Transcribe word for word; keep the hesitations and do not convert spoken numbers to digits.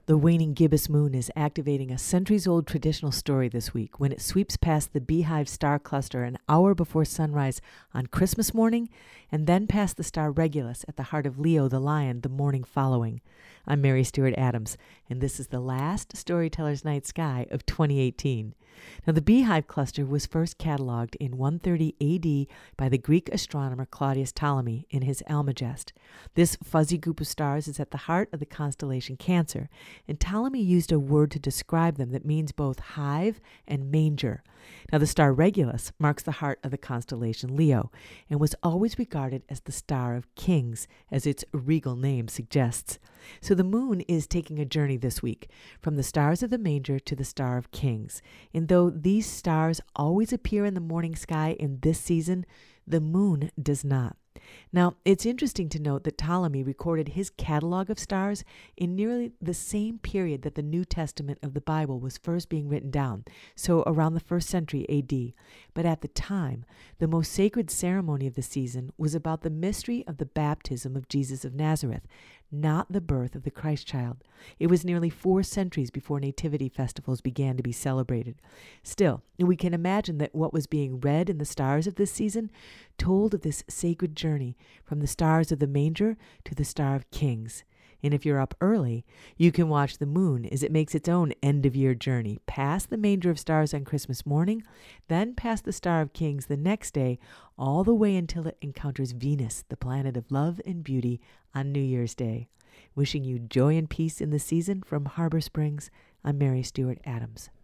The waning gibbous moon is activating a centuries-old traditional story this week when it sweeps past the Beehive star cluster an hour before sunrise on Christmas morning and then past the star Regulus at the heart of Leo the lion the morning following. I'm Mary Stewart Adams, and this is the last Storyteller's Night Sky of twenty eighteen. Now, the Beehive cluster was first cataloged in one thirty A D by the Greek astronomer Claudius Ptolemy in his Almagest. This fuzzy group of stars is at the heart of the constellation Cancer, and Ptolemy used a word to describe them that means both hive and manger. Now, the star Regulus marks the heart of the constellation Leo and was always regarded as the star of kings, as its regal name suggests. So the moon is taking a journey this week from the stars of the manger to the star of kings. And though these stars always appear in the morning sky in this season, the moon does not. Now, it's interesting to note that Ptolemy recorded his catalog of stars in nearly the same period that the New Testament of the Bible was first being written down, so around the first century A D. But at the time, the most sacred ceremony of the season was about the mystery of the baptism of Jesus of Nazareth, not the birth of the Christ child. It was nearly four centuries before nativity festivals began to be celebrated. Still, we can imagine that what was being read in the stars of this season told of this sacred journey from the stars of the manger to the star of kings. And if you're up early, you can watch the moon as it makes its own end-of-year journey past the manger of stars on Christmas morning, then past the star of kings the next day, all the way until it encounters Venus, the planet of love and beauty, on New Year's Day. Wishing you joy and peace in the season from Harbor Springs, I'm Mary Stewart Adams.